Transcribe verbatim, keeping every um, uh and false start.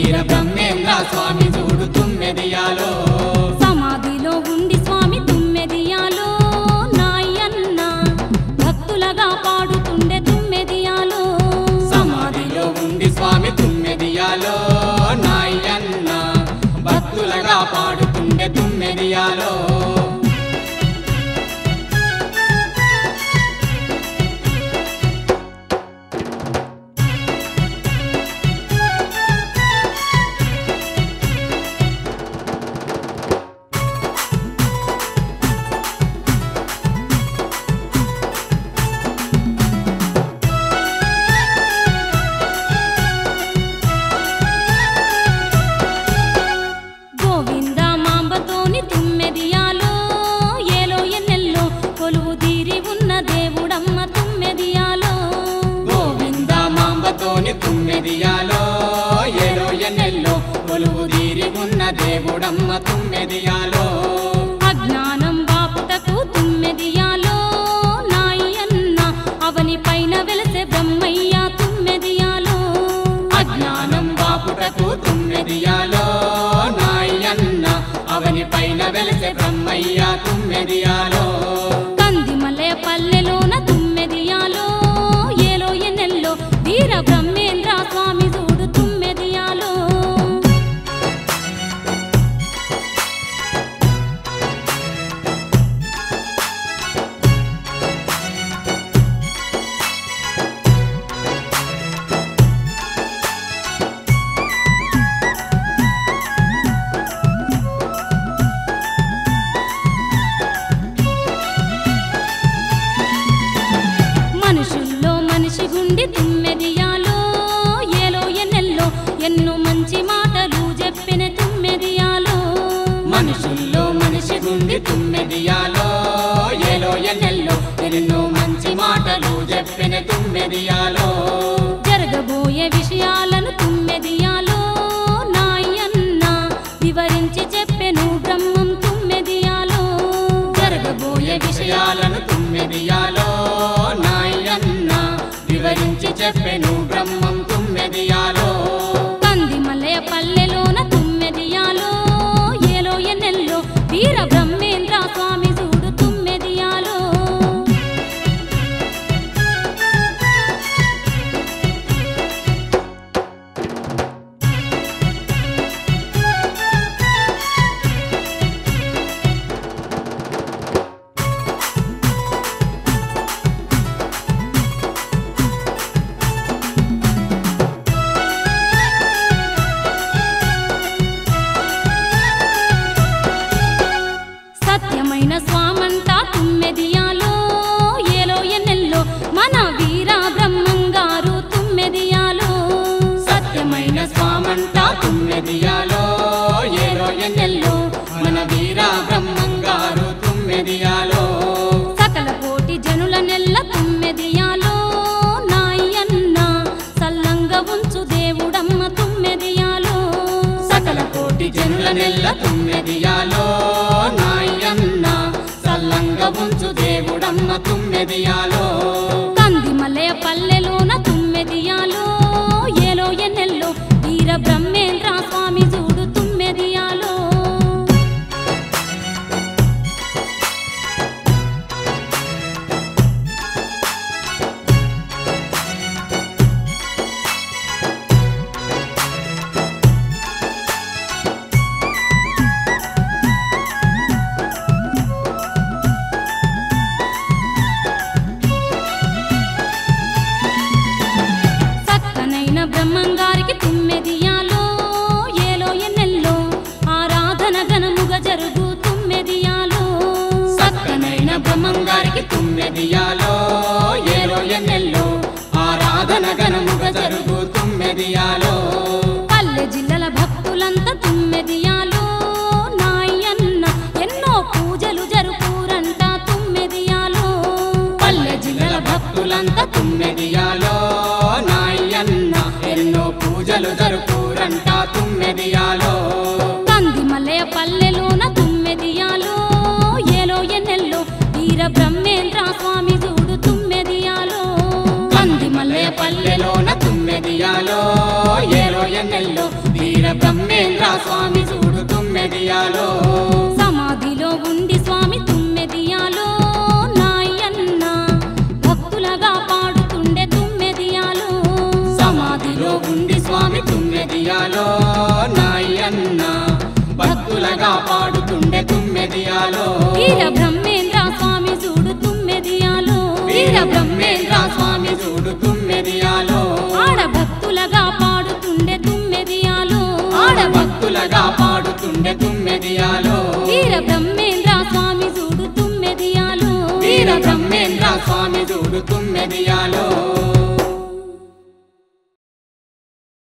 వీర బ్రహ్మేంద్ర స్వామి చూడు తుమ్మెదియాలో సమాధిలో ఉండి స్వామి తుమ్మెదియాలో నాయన్న భక్తులగా పాడుతుండే తుమ్మెదియాలో సమాధిలో ఉండి స్వామి తుమ్మెదియాలో నాయన్న భక్తులగా పాడుతుండే తుమ్మెదియాలో గోవింద మాంబతోని తుమ్మెదియాలో ఏలో ఎన్నెల్లో కొలువు తీరి ఉన్న దేవుడమ్మ తుమ్మెదియాలో గోవింద మాంబతోని తుమ్మెదియాలో ఏలో ఎన్నెల్లో కొలువు తీరి ఉన్న దేవుడమ్మ తుమ్మెదియాలో అజ్ఞానం బాపుటకు తుమ్మెదియాలో నాయన్న అవని పైన వెలసే బ్రహ్మయ్య తుమ్మెదియాలో అజ్ఞానం బాపుటకు తుమ్మెదియాలో నాయన్న అవని పైన వెలిసే బ్రహ్మయ్య తుమ్మెదియాలో కందిమలే పల్లెలోన తుమ్మెదియాలో ఏలో ఎన్నెల్లో వీర బ్రహ్మేంద్ర స్వామి చూడు తుమ్మెదియాలో మనుషుల్లో మనిషి గుండి తుమ్మెదియాలో ఏలో ఎన్నెల్లో ఎన్నో మంచి మాటలు చెప్పిన తుమ్మెదియాలో మనుషుల్లో మనిషి గుండి తుమ్మెదియాలో ఏలో ఎన్నెల్లో ఎన్నో మంచి మాటలు చెప్పిన తుమ్మెదియాలో జరగబోయే విషయాలను తుమ్మెదియాలో నాయన్న వివరించి చెప్పెను బ్రహ్మం తుమ్మెదియాలో జరగబోయే విషయాలను తుమ్మెదియాలో నాయన్న వివరించి చెప్పెను బ్రహ్మం తుమ్మెదియాలో కందిమలయ పల్లెలోన తుమ్మెదియాలో ఏలో ఎన్నెల్లో వీర బ్రహ్మేంద్ర స్వామి చూడు తుమ్మెదియాలో సత్యమైన స్వామంట తుమ్మెదియాలో ఏలో ఎన్నెల్లో మన వీర బ్రహ్మంగారు తుమ్మెదియాలో సత్యమైన స్వామంట తుమ్మెదియాలో ఏలో ఎన్నెల్లో మన వీర బ్రహ్మంగారు తుమ్మెదియాలో సకల కోటి జనుల నెల్ల తుమ్మెదియాలో నాయన్న సల్లంగా ఉంచు దేవుడమ్మ తుమ్మెదియాలో సకల కోటి జనుల నెల్ల తుమ్మెదియాలో నాయన్న సల్లంగా ఉంచు దేవుడమ్మ తుమ్మెదియాలో కందిమలయ పల్లెలోన తుమ్మెదియాలో ఏలో ఎన్నెల్లో వీర బ్రహ్మేంద్ర స్వామి చూడు తుమ్మెదియాలో సక్కనైన బ్రహ్మంగారికి తుమ్మెదియాలో ఏలో ఎన్నెల్లో ఆరాధన ఘనముగా జరుగు తుమ్మెదియాలో సక్కనైన బ్రహ్మంగారికి తుమ్మెదియాలో ఏలో ఎన్నెల్లో ఆరాధన ఘనముగా జరుగు తుమ్మెదియాలో పల్లె జిల్లల భక్తులంతా తుమ్మెదియాలో నాయన్న ఎన్నో పూజలు జరుపురంట తుమ్మెదియాలో పల్లె జిల్లల భక్తులంతా తుమ్మెదియాలో నాయన్న ఎన్నో పూజలు జరుపురంట తుమ్మెదియాలో కందిమలయ పల్లెలోన తుమ్మెదియాలో ఏలో ఎన్నెల్లో వీర బ్రహ్మేంద్ర స్వామి చూడు తుమ్మెదియాలో కందిమల్లె పల్లెలోన తుమ్మెదియాలో ఏలో ఎన్నెల్లో వీర బ్రహ్మేంద్ర స్వామి చూడు తుమ్మెదియాలో సమాధిలో ఉండి స్వామి తుమ్మెదియాలో నాయన్న భక్తులగా పాడుతుండే తుమ్మెదియాలో సమాధిలో ఉండి స్వామి తుమ్మెదియాలో నాయన్న భక్తులగా పాడుతుండే తుమ్మెదియాలో వీర బ్రహ్మేంద్ర స్వామి చూడు తుమ్మెదియాలో వీర బ్రహ్మేంద్ర స్వామి చూడు తుమ్మెదియాలో ఆడ భక్తులగా పాడుతుండే తుమ్మెదియాలో ఆడ భక్తులగా పాడుతుండే తుమ్మెదియాలో వీర బ్రహ్మేంద్ర స్వామి చూడు తుమ్మెదియాలో వీర బ్రహ్మేంద్ర స్వామి చూడు తుమ్మెదియాలో